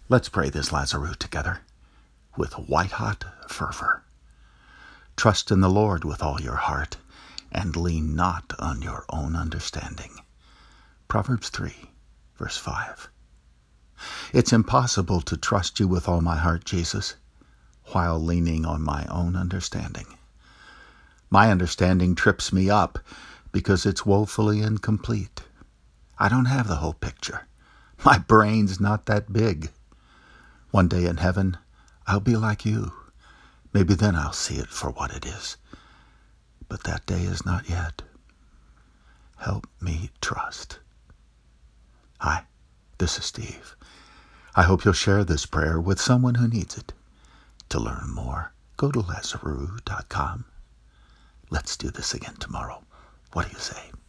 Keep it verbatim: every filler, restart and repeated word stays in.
Let's pray this Lazarus together with white-hot fervor. Trust in the Lord with all your heart, and lean not on your own understanding. Proverbs three, verse five. It's impossible to trust you with all my heart, Jesus, while leaning on my own understanding. My understanding trips me up because it's woefully incomplete. I don't have the whole picture. My brain's not that big. One day in heaven, I'll be like you. Maybe then I'll see it for what it is. But that day is not yet. Help me trust. Hi, this is Steve. I hope you'll share this prayer with someone who needs it. To learn more, go to Lazarus dot com. Let's do this again tomorrow. What do you say?